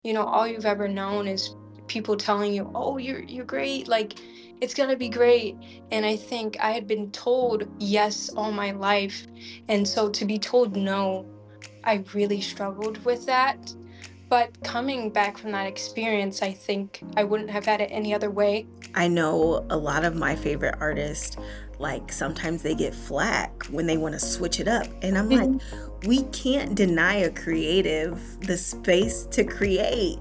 all you've ever known is people telling you, "Oh, you're great. Like it's going to be great." And I think I had been told yes all my life. And so to be told no, I really struggled with that. But coming back from that experience, I think I wouldn't have had it any other way. I know a lot of my favorite artists, like sometimes they get flack when they want to switch it up. And I'm like, Mhm. we can't deny a creative the space to create.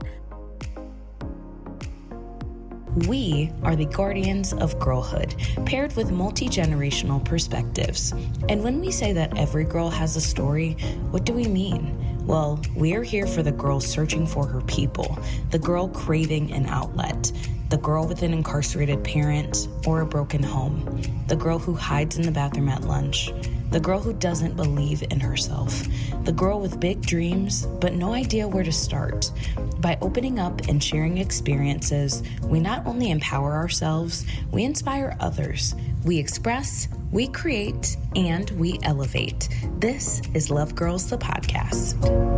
We are the guardians of girlhood, paired with multi-generational perspectives. And when we say that every girl has a story, what do we mean? Well, we're here for the girl searching for her people, the girl craving an outlet, the girl with an incarcerated parent or a broken home, the girl who hides in the bathroom at lunch, the girl who doesn't believe in herself, the girl with big dreams but no idea where to start. By opening up and sharing experiences, we not only empower ourselves, we inspire others. We express, we create, and we elevate. This is Love Girls, the podcast.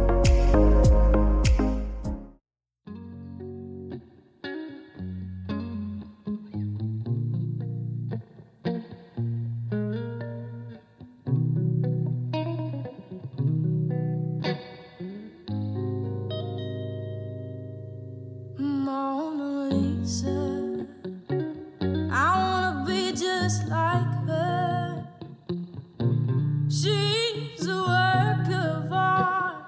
Mona Lisa, I wanna be just like her. She's a work of art,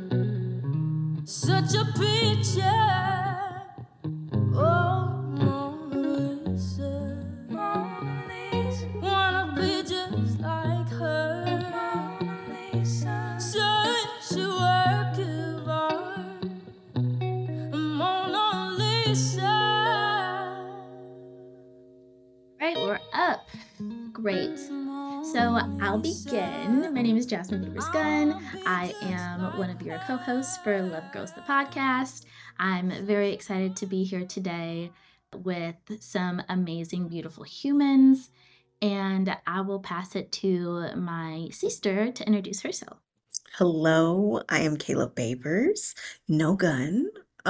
such a picture. Oh, Mona Lisa, Mona Lisa, wanna be just like her. Mona Lisa, such a work of art. Mona Lisa. Right, we're up. Great. So I'll begin. My name is Jasmine Beavers Gunn. I am one of your co-hosts for Love Girls, the podcast. I'm very excited to be here today with some amazing, beautiful humans. And I will pass it to my sister to introduce herself. Hello, I am Kayla Babers, no gun.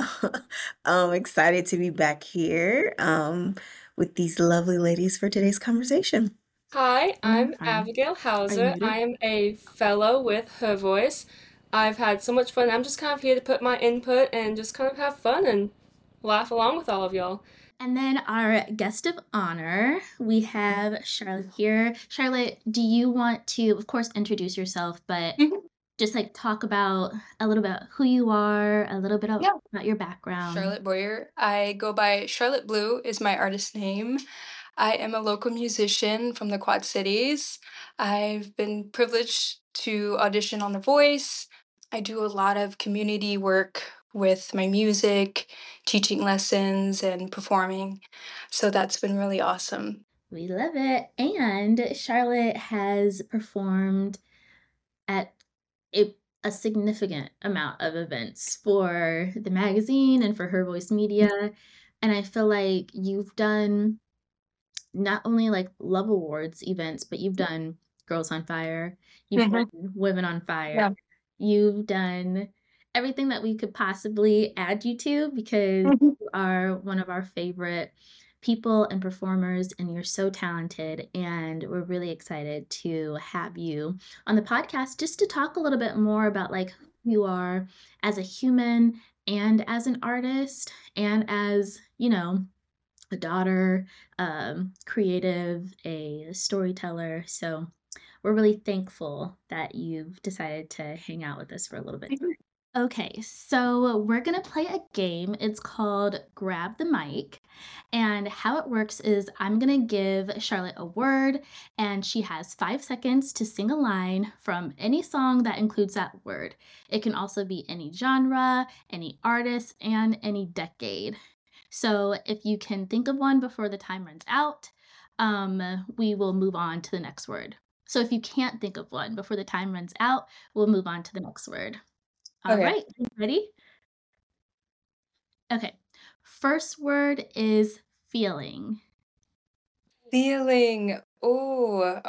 I'm excited to be back here with these lovely ladies for today's conversation. Hi, I'm Are Abigail you Hauser. muted? I am a fellow with Her Voice. I've had so much fun. I'm just kind of here to put my input and just kind of have fun and laugh along with all of y'all. And then our guest of honor, we have Charlotte here. Charlotte, do you want to, of course, introduce yourself, but Mhm. just like talk about a little bit who you are, a little bit Yeah. about your background? Charlotte Boyer. I go by Charlotte Blue is my artist name. I am a local musician from the Quad Cities. I've been privileged to audition on The Voice. I do a lot of community work with my music, teaching lessons, and performing. So that's been really awesome. We love it. And Charlotte has performed at a significant amount of events for the magazine and for Her Voice Media. And I feel like you've done not only like Love Awards events, but you've done Girls on Fire, you've done Women on Fire, Yeah. you've done everything that we could possibly add you to because Mhm. you are one of our favorite people and performers, and you're so talented. And we're really excited to have you on the podcast just to talk a little bit more about like who you are as a human and as an artist and as, a daughter, creative, a storyteller. So we're really thankful that you've decided to hang out with us for a little bit. Mhm. Okay, so we're going to play a game. It's called Grab the Mic. And how it works is I'm going to give Charlotte a word, and she has 5 seconds to sing a line from any song that includes that word. It can also be any genre, any artist, and any decade. So if you can think of one before the time runs out, we will move on to the next word. So if you can't think of one before the time runs out, we'll move on to the next word. All Okay. right, you ready? Okay. First word is feeling. Feeling. Oh,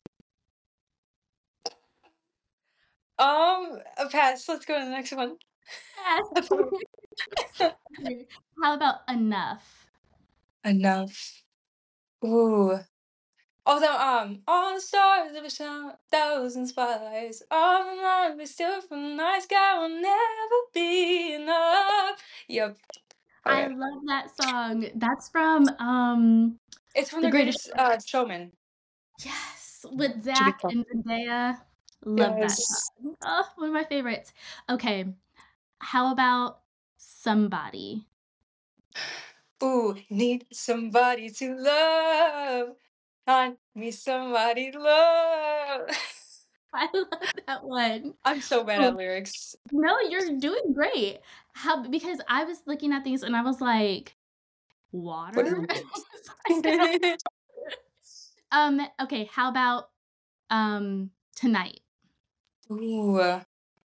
a pass. Let's go to the next one. Yes. Okay, how about enough? Enough. Ooh. Although all the stars have shone, thousand spotlights, all the night be still from the night sky will never be enough. Yep. I Okay. love that song. That's from It's from The The Greatest Greatest Showman. Yes, with Should be Zach fun. and Zendaya. Love that Yes. song. Oh, one of my favorites. Okay, how about Somebody? Ooh, need somebody to love. Find me somebody to love. I love that one. I'm so bad Oh, at lyrics. no, you're doing great. How because I was looking at these and I was like, What are water? the I lyrics? was like, okay, how about Tonight? Ooh.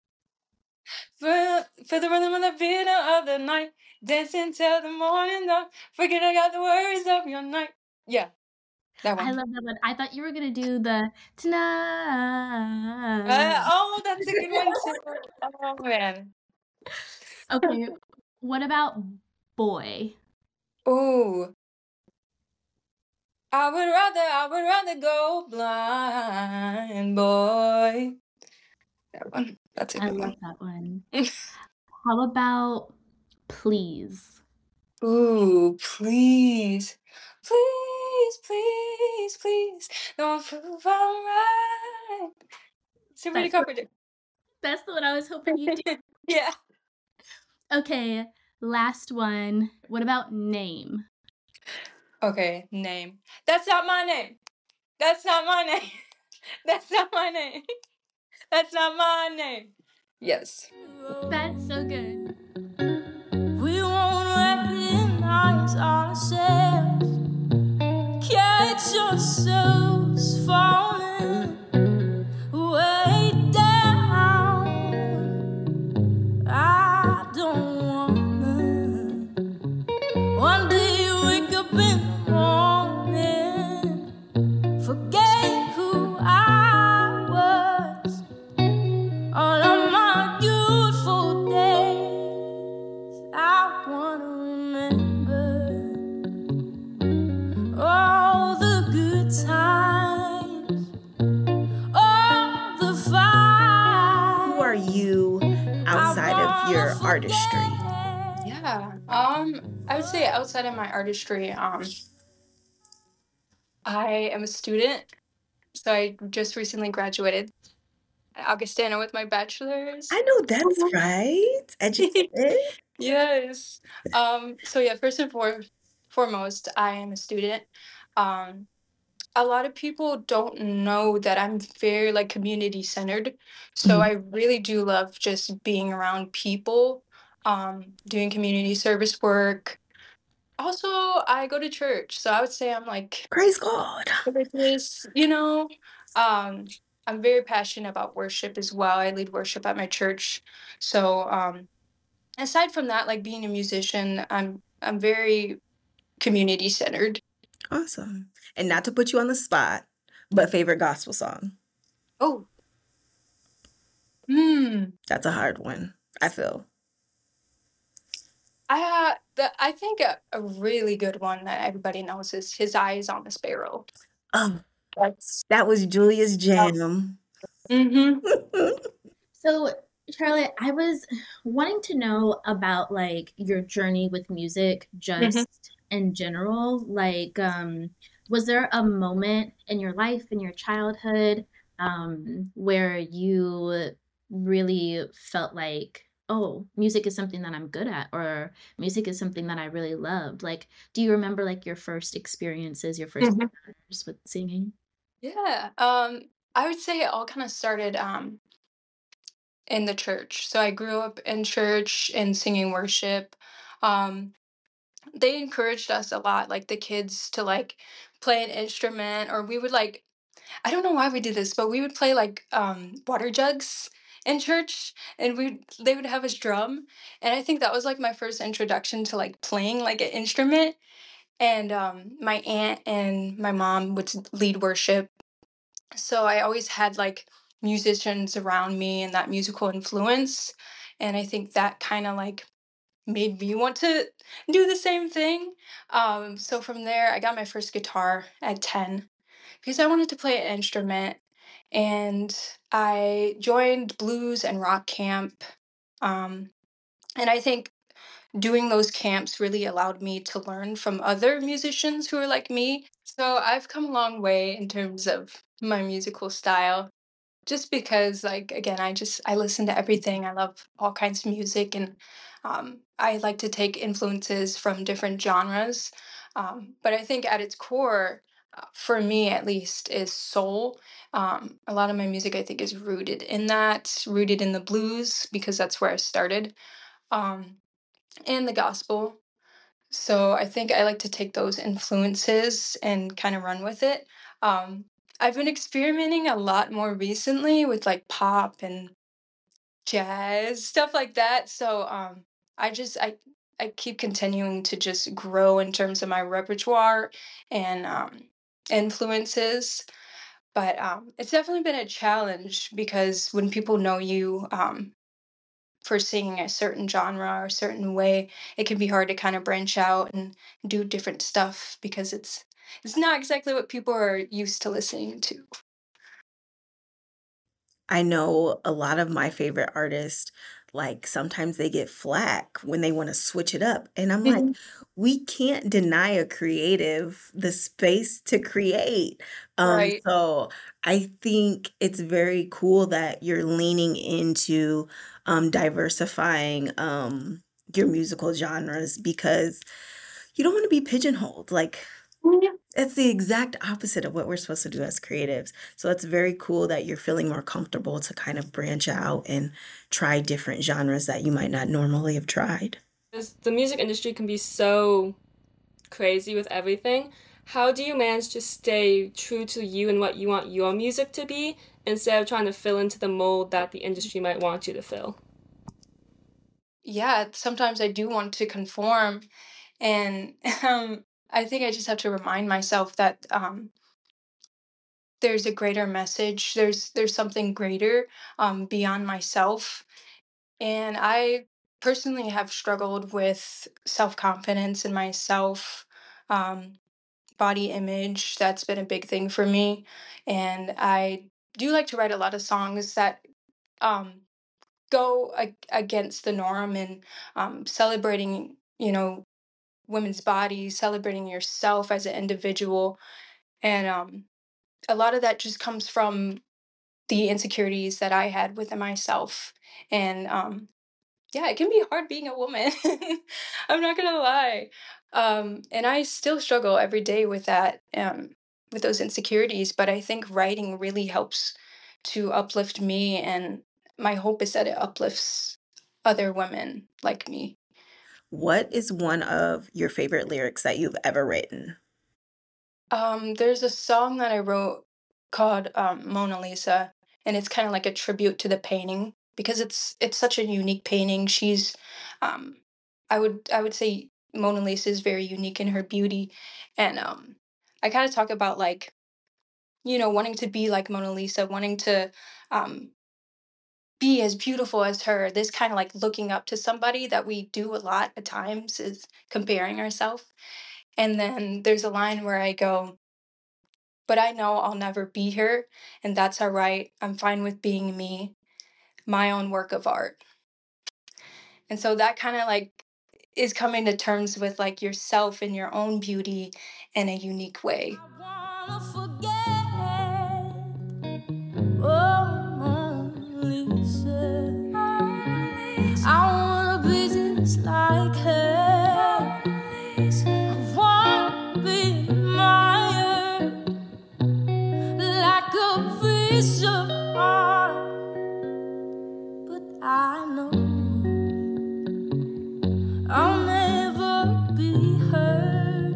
For the rhythm of the beat of the night, dancing till the morning dawn. Forget I got the words of your night. Yeah, that I one. love that one. I thought you were gonna do the Tonight. Oh, that's a good one too. Oh man. Okay, what about Boy? Ooh, I would rather go blind, boy. That one. That's a I good love one. that one. How about Please? Ooh, please, please, please, please, don't prove I'm right. Somebody That's the covered it. that's the one I was hoping you'd do. Yeah. Okay, last one. What about Name? Okay, name. That's not my name. That's not my name. That's not my name. That's not my name. Yes. That's so good. We won't recognize ourselves. Catch yourselves falling way down. I don't wanna. One day you wake up in the morning, forget who I was. All of my beautiful days, I wanna remember all the good times, all the fights. Who are you outside of your artistry? Yeah. I would say outside of my artistry, I am a student. So I just recently graduated at Augustana with my bachelor's. I know that's right. Educated. Yes. So yeah, first and foremost, I am a student. Um, a lot of people don't know that I'm very like community centered. So Mhm. I really do love just being around people, doing community service work. Also, I go to church. So I would say I'm like Praise God. religious, Um, I'm very passionate about worship as well. I lead worship at my church. So aside from that, like being a musician, I'm very community centered. Awesome. And not to put you on the spot, but favorite gospel song. Oh, hmm. That's a hard one, I feel. I think a really good one that everybody knows is "His Eyes on the Sparrow." Oh, That's that was Julia's jam. mm-hmm. So, Charlotte, I was wanting to know about like your journey with music Mm-hmm. just in general. Like, was there a moment in your life, in your childhood, where you really felt like, oh, music is something that I'm good at, or music is something that I really loved? Like, do you remember like your first experiences, your first Mm-hmm. encounters with singing? Yeah. I would say it all kind of started in the church. So I grew up in church and singing worship. Um, they encouraged us a lot, like the kids, to like play an instrument, or we would like I don't know why we did this, but we would play like water jugs in church, and they would have us drum, and I think that was like my first introduction to like playing like an instrument. And my aunt and my mom would lead worship, so I always had like musicians around me and that musical influence. and I think that kind of like made me want to do the same thing. So from there, I got my first guitar at 10 because I wanted to play an instrument, and I joined blues and rock camp. Um, and I think doing those camps really allowed me to learn from other musicians who are like me. So I've come a long way in terms of my musical style. Just because, like, again, I listen to everything. I love all kinds of music, and I like to take influences from different genres. But I think at its core, for me at least, is soul. A lot of my music, I think, is rooted in that, rooted in the blues, because that's where I started, um, and the gospel. So I think I like to take those influences and kind of run with it. Um, I've been experimenting a lot more recently with like pop and jazz, stuff like that. So I just I keep continuing to just grow in terms of my repertoire and influences. But it's definitely been a challenge because when people know you for singing a certain genre or a certain way, it can be hard to kind of branch out and do different stuff because it's not exactly what people are used to listening to. I know a lot of my favorite artists, like sometimes they get flack when they want to switch it up. And I'm like, Mhm. we can't deny a creative the space to create. Right. So I think it's very cool that you're leaning into diversifying your musical genres because you don't want to be pigeonholed. Like Yeah. it's the exact opposite of what we're supposed to do as creatives. So it's very cool that you're feeling more comfortable to kind of branch out and try different genres that you might not normally have tried. 'Cause the music industry can be so crazy with everything. How do you manage to stay true to you and what you want your music to be instead of trying to fill into the mold that the industry might want you to fill? Yeah, sometimes I do want to conform, and I think I just have to remind myself that there's a greater message. There's something greater beyond myself, and I personally have struggled with self confidence in myself, um, body image. That's been a big thing for me, and I do like to write a lot of songs that um, go against the norm and celebrating, women's bodies, celebrating yourself as an individual, and a lot of that just comes from the insecurities that I had within myself. And yeah, it can be hard being a woman. I'm not gonna lie. And I still struggle every day with those insecurities. But I think writing really helps to uplift me, and my hope is that it uplifts other women like me. What is one of your favorite lyrics that you've ever written? There's a song that I wrote called Mona Lisa, and it's kind of like a tribute to the painting because it's such a unique painting. Um, I would say Mona Lisa is very unique in her beauty, and I kind of talk about like wanting to be like Mona Lisa, wanting to um, be as beautiful as her. This kind of like looking up to somebody that we do a lot at times is comparing ourselves. And then there's a line where I go, but I know I'll never be her, and that's all right. I'm fine with being me, my own work of art. And so that kind of like is coming to terms with like yourself and your own beauty in a unique way. I wanna forget. Oh, Mona Lisa. I wanna be just like her. I wanna be admired like a piece of art. But I know I'll never be her.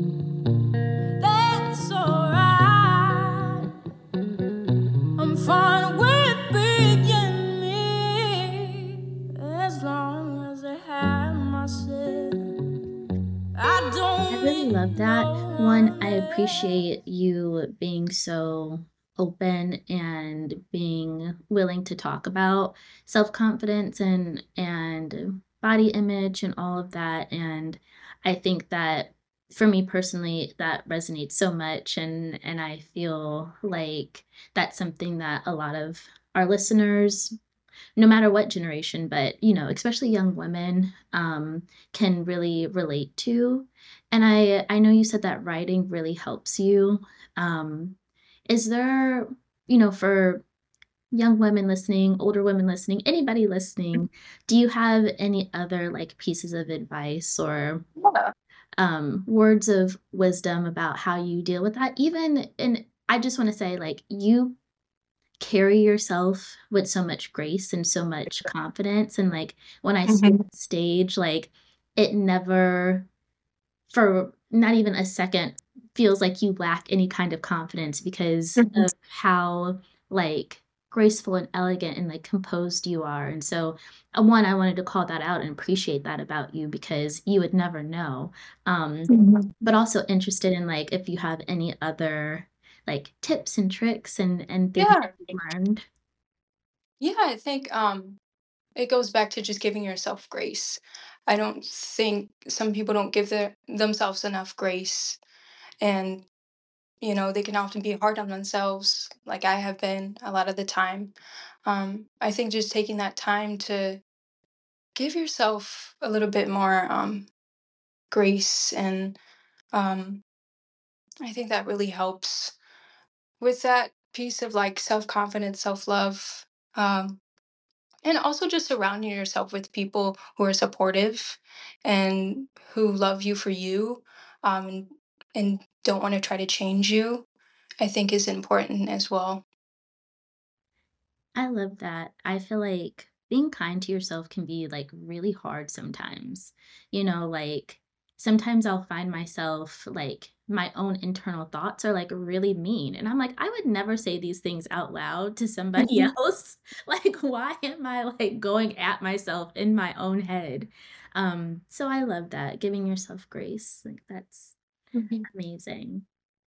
That's alright. I'm fine with being me as long as I have myself. I I don't really need love that. no One, I one else. appreciate you being so open and being willing to talk about self-confidence and body image and all of that. And I think that for me personally, that resonates so much, and I feel like that's something that a lot of our listeners, no matter what generation, but especially young women, can really relate to. And I know you said that writing really helps you. Um, is there, for young women listening, older women listening, anybody listening, do you have any other like pieces of advice or Yeah. words of wisdom about how you deal with that? Even, and I just want to say, like, you carry yourself with so much grace and so much confidence. And like when I see you on stage, like it never, for not even a second, feels like you lack any kind of confidence because of how like graceful and elegant and like composed you are. And so, one, I wanted to call that out and appreciate that about you because you would never know. But also interested in like if you have any other like tips and tricks and things Yeah. you've learned. Yeah, I think it goes back to just giving yourself grace. I don't think some people don't give themselves enough grace, and they can often be hard on themselves, like I have been a lot of the time. I think just taking that time to give yourself a little bit more grace, and um, I think that really helps with that piece of like self confidence, self love. Um, And also just surrounding yourself with people who are supportive and who love you for you, and, and don't want to try to change you, I think is important as well. I love that. I feel like being kind to yourself can be like really hard sometimes. Like sometimes I'll find myself like my own internal thoughts are like really mean. And I'm like, I would never say these things out loud to somebody Mhm. else. Like, why am I like going at myself in my own head? So I love that. Giving yourself grace. Like that's Mhm. amazing.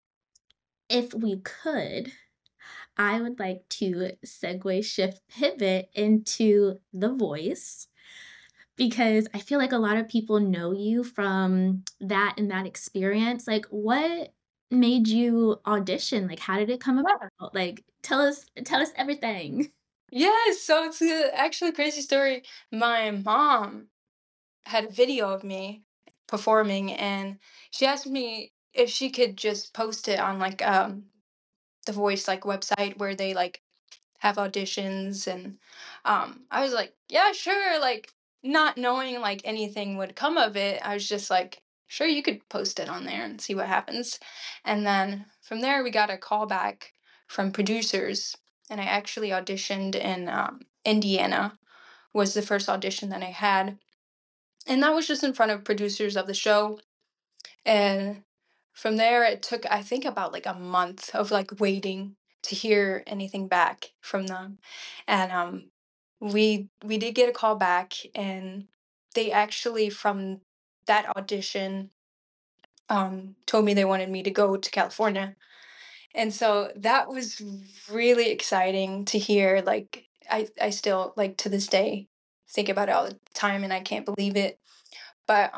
If we could, I would like to segue, shift, pivot into The Voice because I feel like a lot of people know you from that and that experience. Like, what made you audition? Like, how did it come Yeah. about? Like, tell us everything. Yes, so it's actually a crazy story. My mom had a video of me performing, and she asked me if she could just post it on like the Voice like website where they like have auditions. And I was like, yeah, sure, like not knowing like anything would come of it. I was just like, sure, you could post it on there and see what happens. And then from there we got a call back from producers, and I actually auditioned in Indiana. Was the first audition that I had, and that was just in front of producers of the show. And from there, it took, I think, about like a month of like waiting to hear anything back from them. And we did get a call back, and they actually from that audition told me they wanted me to go to California. And so that was really exciting to hear. Like I still like to this day think about it all the time, and I can't believe it. But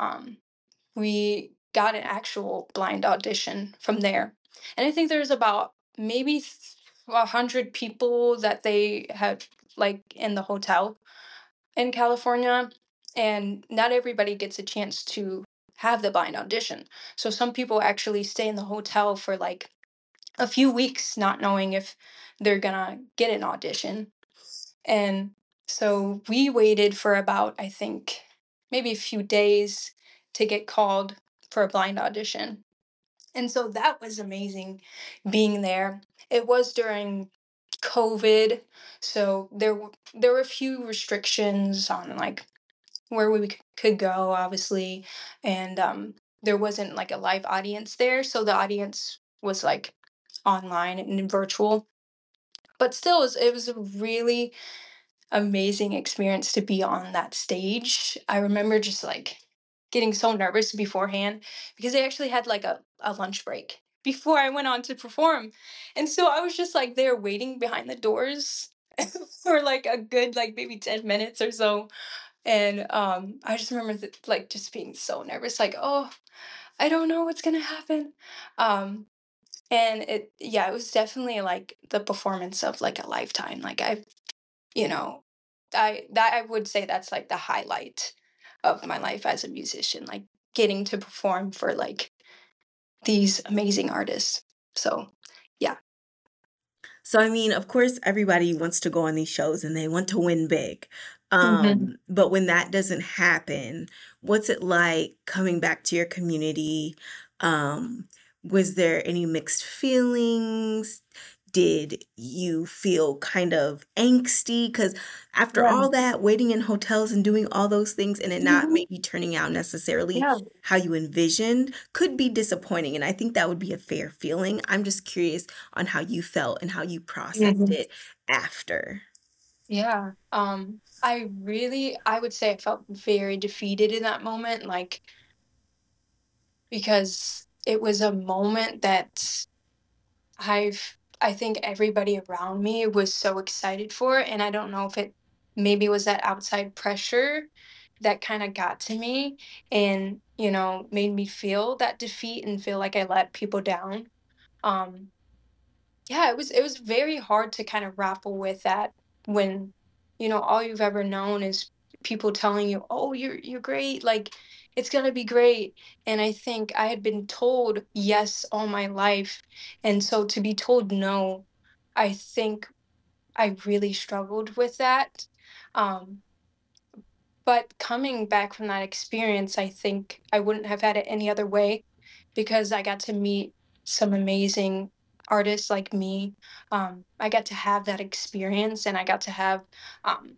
we got an actual blind audition from there. And I think there's about maybe 100 people that they had like in the hotel in California. And not everybody gets a chance to have the blind audition. So some people actually stay in the hotel for like a few weeks, not knowing if they're gonna get an audition. And so we waited for about, I think, maybe a few days to get called for a blind audition. And so that was amazing being there. It was during COVID, so there were a few restrictions on like where we could go, obviously, and there wasn't like a live audience there, so the audience was like online and virtual. But still, it was a really amazing experience to be on that stage. I remember just like getting so nervous beforehand because they actually had like a lunch break. before I went on to perform. And so I was just like there waiting behind the doors for like a good like maybe 10 minutes or so. And I just remember like just being so nervous, like, oh, I don't know what's gonna happen. Um and it was definitely like the performance of like a lifetime. Like you know, I would say that's like the highlight of my life as a musician, like getting to perform for like these amazing artists. So, yeah. So, I mean, of course, everybody wants to go on these shows and they want to win big. Mhm. But when that doesn't happen, what's it like coming back to your community? Um, was there any mixed feelings? Did you feel kind of angsty? Because after Yeah. all that, waiting in hotels and doing all those things and it not Mhm. maybe turning out necessarily Yeah. how you envisioned could be disappointing. And I think that would be a fair feeling. I'm just curious on how you felt and how you processed Mhm. it after. Yeah. I would say I felt very defeated in that moment, like, because it was a moment that I think everybody around me was so excited for, and I don't know if it maybe was that outside pressure that kind of got to me and, made me feel that defeat and feel like I let people down. Um, yeah, it was very hard to kind of grapple with that when, all you've ever known is people telling you, "Oh, you're great. Like it's going to be great." And I think I had been told yes all my life. And so to be told no, I think I really struggled with that. Um but coming back from that experience, I think I wouldn't have had it any other way because I got to meet some amazing artists like me. I got to have that experience and I got to have um,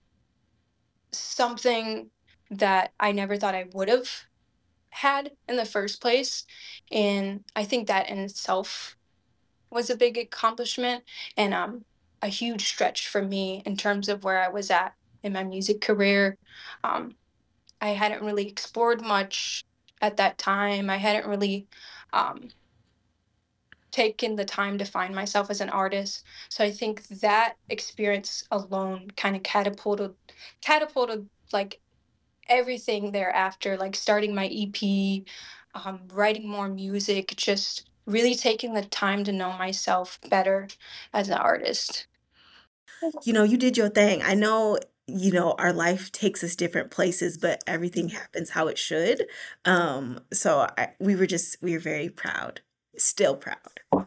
something that I never thought I would have had in the first place. And I think that in itself was a big accomplishment and a huge stretch for me in terms of where I was at in my music career. Um, I hadn't really explored much at that time. I hadn't really um, taken the time to find myself as an artist. So I think that experience alone kind of catapulted like everything thereafter, like starting my EP, writing more music, just really taking the time to know myself better as an artist. You did your thing. I know, our life takes us different places, but everything happens how it should. So we were very proud, still proud.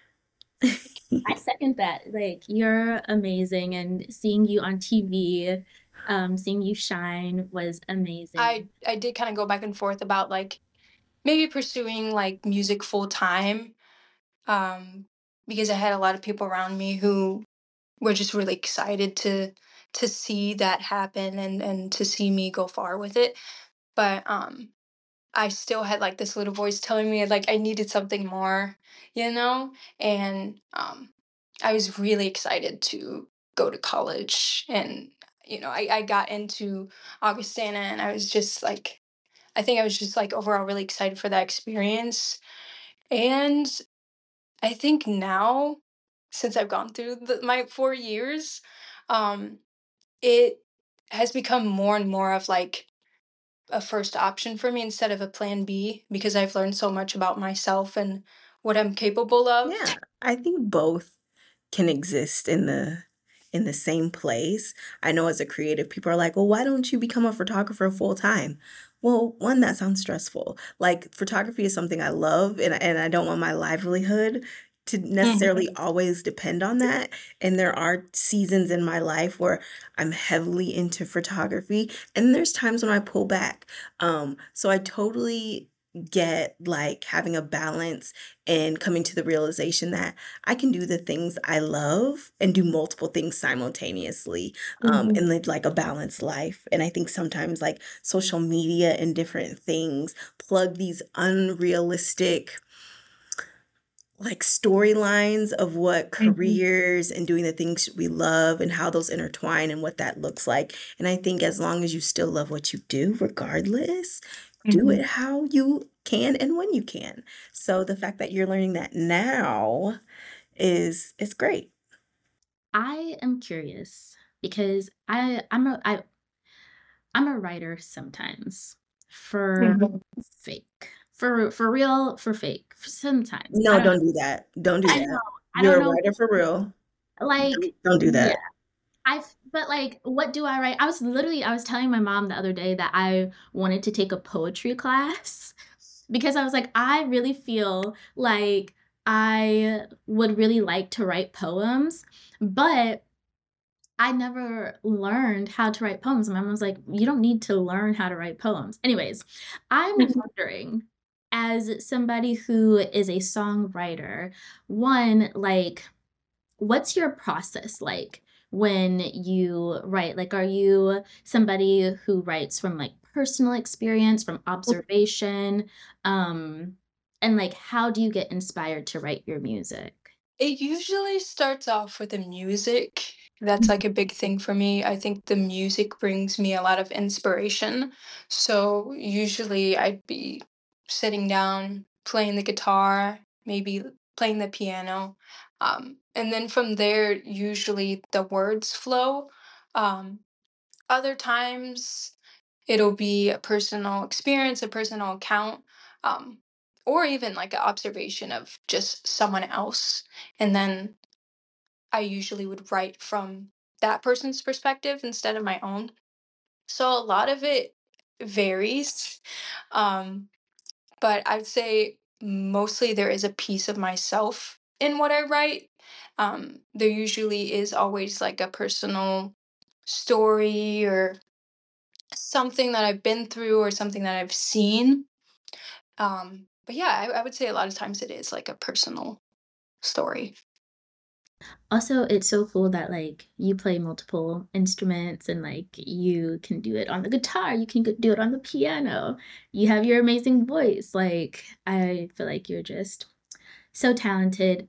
I second that. Like, you're amazing, and seeing you on TV, seeing you shine was amazing. I did kind of go back and forth about like maybe pursuing like music full time, um, because I had a lot of people around me who were just really excited to see that happen and to see me go far with it. But I still had like this little voice telling me like I needed something more, you know? And I was really excited to go to college and I got into Augustana and I was just like I think I was just like overall really excited for that experience. And I think now, since I've gone through my 4 years, um, it has become more and more of like a first option for me instead of a plan B because I've learned so much about myself and what I'm capable of. Yeah, I think both can exist in the same place. I know as a creative, people are like, "Well, why don't you become a photographer full time?" Well, one, that sounds stressful. Like photography is something I love and I don't want my livelihood to Mhm. necessarily always depend on that. And there are seasons in my life where I'm heavily into photography and there's times when I pull back. So I totally get like having a balance and coming to the realization that I can do the things I love and do multiple things simultaneously, Mhm. and live like a balanced life. And I think sometimes like social media and different things plug these unrealistic like storylines of what Mhm. careers and doing the things we love and how those intertwine and what that looks like. And I think as long as you still love what you do, regardless, do Mhm. it how you can and when you can. So the fact that you're learning that now is great. I am curious because I'm a writer sometimes for fake. For real, for fake. Sometimes. I No, don't know. don't do that. Don't do I know. that. I You're don't a know. writer for real. Like, Don't do yeah. that. But like, what do I write? I was telling my mom the other day that I wanted to take a poetry class because I was like, I really feel like I would really like to write poems, but I never learned how to write poems. My mom was like, you don't need to learn how to write poems. Anyways, I'm wondering, as somebody who is a songwriter, one, like, what's your process like when you write? Like, are you somebody who writes from like personal experience, from observation? And like, how do you get inspired to write your music? It usually starts off with the music. That's like a big thing for me. I think the music brings me a lot of inspiration. So usually I'd be sitting down, playing the guitar, maybe playing the piano. And then from there, usually the words flow. Um, Other times, it'll be a personal experience, a personal account, um, or even like an observation of just someone else. And then I usually would write from that person's perspective instead of my own. So a lot of it varies. Um, but I'd say mostly there is a piece of myself in what I write. There usually is always like a personal story or something that I've been through or something that I've seen. But yeah, I would say a lot of times it is like a personal story. Also, it's so cool that like you play multiple instruments and like you can do it on the guitar, you can do it on the piano. You have your amazing voice. Like I feel like you're just so talented.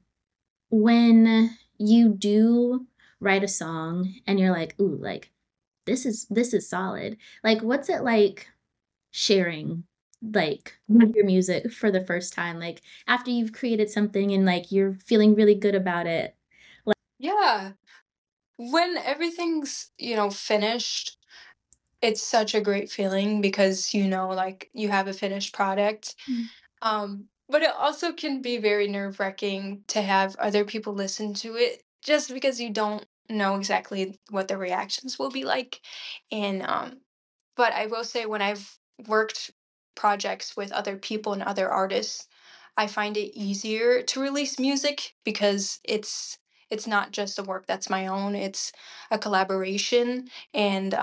When you do write a song and you're like, "Ooh, like this is solid." Like what's it like sharing like your music for the first time? Like after you've created something and like you're feeling really good about it. Yeah. When everything's, finished, it's such a great feeling because like you have a finished product. But it also can be very nerve-wracking to have other people listen to it just because you don't know exactly what the reactions will be like. And but I will say when I've worked projects with other people and other artists, I find it easier to release music because it's not just a work that's my own, it's a collaboration. And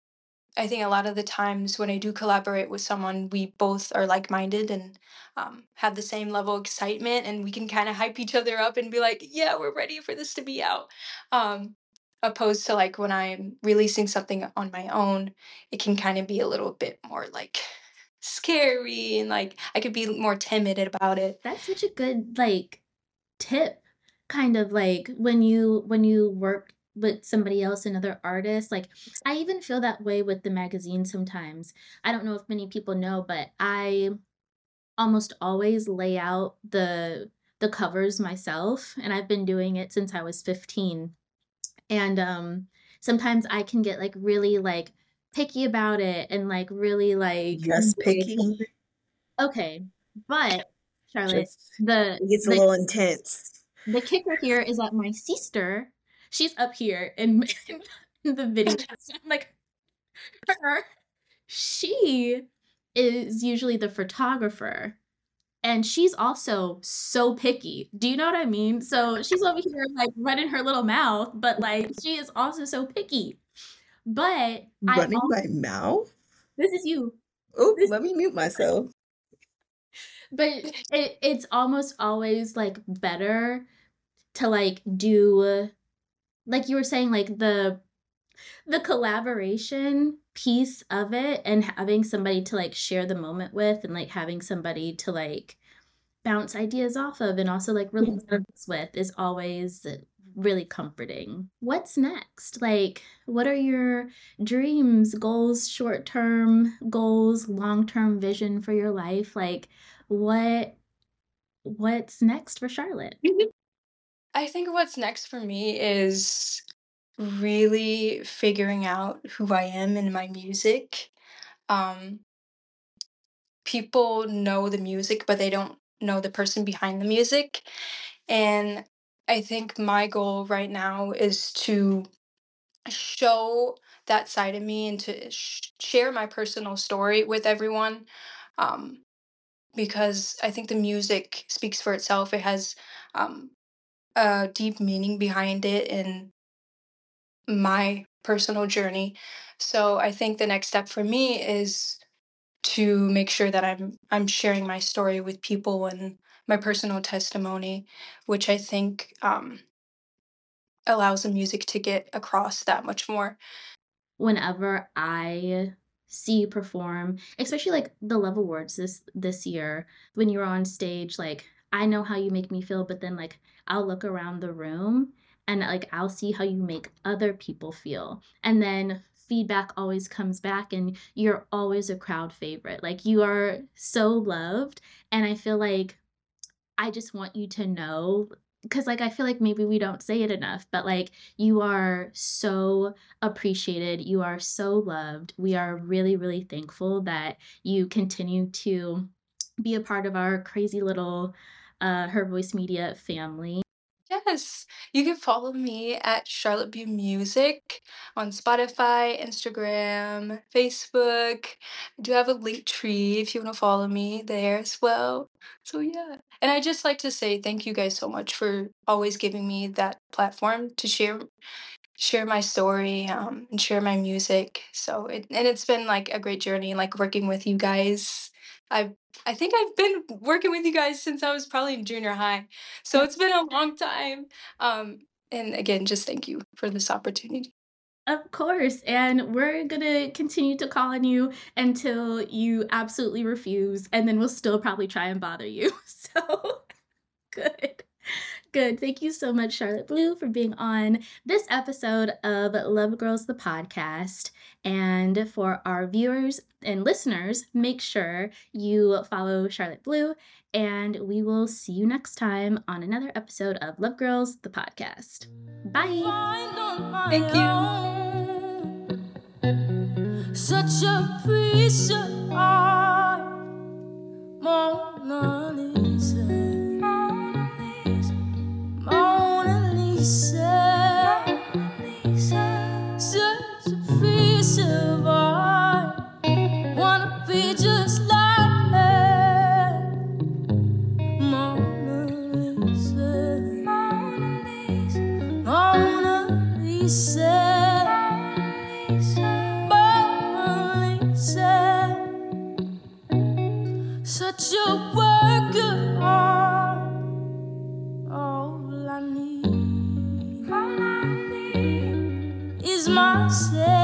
I think a lot of the times when I do collaborate with someone, we both are like minded and have the same level of excitement, and we can kind of hype each other up and be like, yeah, we're ready for this to be out. Um, Opposed to like when I'm releasing something on my own, it can kind of be a little bit more like scary and like I could be more timid about it. That's such a good like tip, kind of like when you work with somebody else, another artist. Like I even feel that way with the magazine sometimes. I don't know if many people know, but I almost always lay out the covers myself, and I've been doing it since I was 15. And sometimes I can get like really like picky about it and like really like Just picky. okay, but Charlotte, Just the it gets a the little intense. the kicker here is that my sister, she's up here in, in the video. I'm like her. She is usually the photographer, and she's also so picky. Do you know what I mean? So she's over here like running her little mouth, but like she is also so picky. But Running my mouth? this is you. Oh, This let me mute myself. but it's almost always like better to like do like you were saying like the collaboration piece of it and having somebody to like share the moment with and like having somebody to like bounce ideas off of and also like release with is always really comforting. What's next? Like, what are your dreams, goals, short-term goals, long-term vision for your life? Like, what's next for Charlotte? I think what's next for me is really figuring out who I am in my music. Um, People know the music, but they don't know the person behind the music. And I think my goal right now is to show that side of me and to share my personal story with everyone. Um, because I think the music speaks for itself. It has um, a deep meaning behind it and my personal journey. So I think the next step for me is to make sure that I'm sharing my story with people and my personal testimony, which I think allows the music to get across that much more. Whenever I see you perform, especially like the Love Awards this year, when you were on stage, like I know how you make me feel, but then like I'll look around the room and like I'll see how you make other people feel. And then feedback always comes back and you're always a crowd favorite. Like you are so loved. And I feel like I just want you to know, because like I feel like maybe we don't say it enough, but like you are so appreciated, you are so loved. We are really, really thankful that you continue to be a part of our crazy little Her Voice Media family. Yes, you can follow me at Charlotte View Music on Spotify, Instagram, Facebook. I do have a link tree if you want to follow me there as well. So yeah, and I just like to say thank you guys so much for always giving me that platform to share my story and share my music. So it's been like a great journey, like working with you guys. I think I've been working with you guys since I was probably in junior high. So it's been a long time. And again, just thank you for this opportunity. Of course. And we're going to continue to call on you until you absolutely refuse. And then we'll still probably try and bother you. So good. Good. Thank you so much, Charlotte Blue, for being on this episode of Love Girls, the podcast. And for our viewers and listeners, make sure you follow Charlotte Blue. And we will see you next time on another episode of Love Girls, the podcast. Bye. Thank you. Such a piece of art, Mona Lisa, Mona Lisa, such a piece of art. Wanna be just like her, Mona Lisa, Mona Lisa. Such a work of art. All I need is myself.